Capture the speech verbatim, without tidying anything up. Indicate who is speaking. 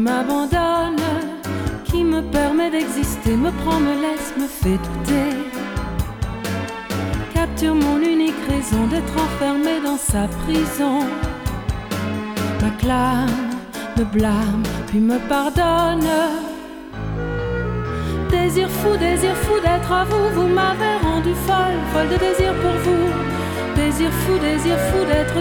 Speaker 1: m'abandonne, qui me permet d'exister, me prend, me laisse, me fait douter, capture mon unique raison d'être enfermé dans sa prison, m'acclame, me blâme, puis me pardonne. Désir fou, désir fou d'être à vous, vous m'avez rendu folle, folle de désir pour vous. Désir fou, désir fou d'être